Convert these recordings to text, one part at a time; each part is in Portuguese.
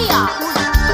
Bahia.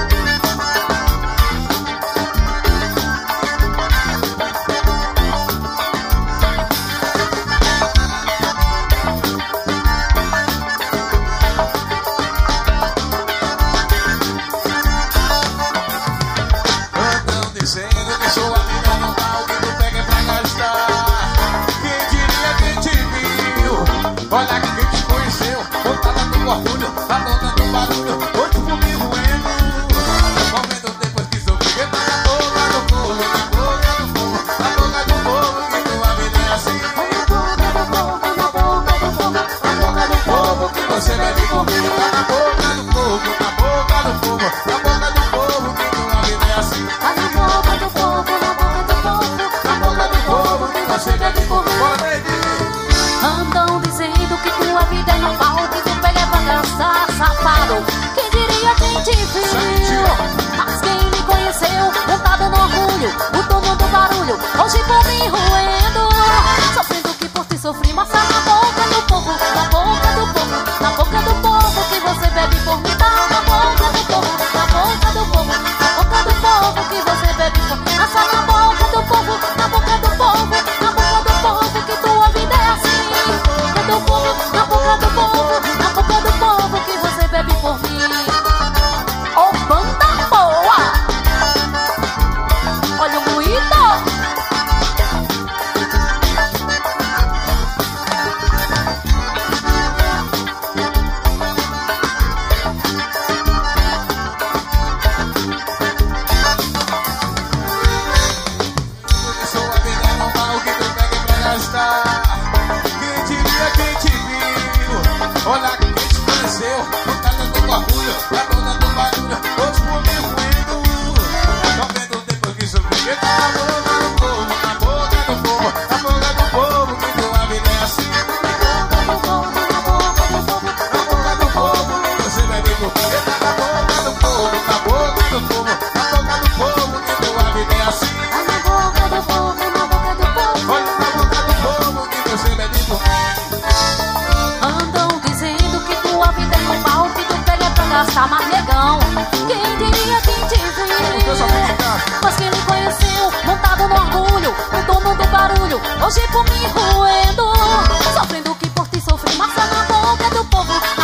Olha quem te conheceu, montada no orgulho, tá dando barulho, hoje comigo endo. Momento depois que sou peguei na boca do povo, na boca do povo, na boca do povo, que tua vida é assim. Na boca do povo, na boca do povo, que você bebe comigo. Tá na boca do povo, na boca do povo, na boca do povo, que tua vida é assim. Tá na boca do povo, na boca do povo, na boca do povo, que você bebe comigo. Andam dizendo que tua vida é normal, que tu pega pra gastar, safado. Quem diria quem te viu? Mas quem me conheceu, montado no orgulho, o dono do barulho, hoje por mim roendo. Sofrendo que por ti sofri, mas tá na boca do povo, na boca do povo, na boca do povo, que você bebe por mim. Tá na boca do povo, na boca do povo, na boca do povo, que você bebe por mim. Tá na boca do povo, na boca do povo, na boca do povo, que tua vida é assim. Do povo, na boca do povo, na boca do povo, que você bebe por mim. Ô, banda boa! Olha o moído! Sua vida é normal, que tu pega pra gastar. Quem te viu, olha quem te conheceu, montada do orgulho, tá dona do barulho, hoje comigo indo. Tô vendo depois que sofri, que tá na boca do povo, na boca do povo, na boca do povo, que tua vida é assim. Na boca do povo, na boca do povo, na boca do povo, que você bebe comigo. Que tá na boca do povo, na boca do povo, na boca do povo, que tua vida é assim. Na boca do povo, na boca do povo, olha na boca do povo, que você bebe comigo. andam dizendo que tua vida é normal, que tu pega pra gastar, mas negão. Quem diria quem te viu? Mas quem me conheceu, montado no orgulho, o dono do barulho, hoje por mim roendo. Sofrendo que por ti sofri, mas tá na boca do povo,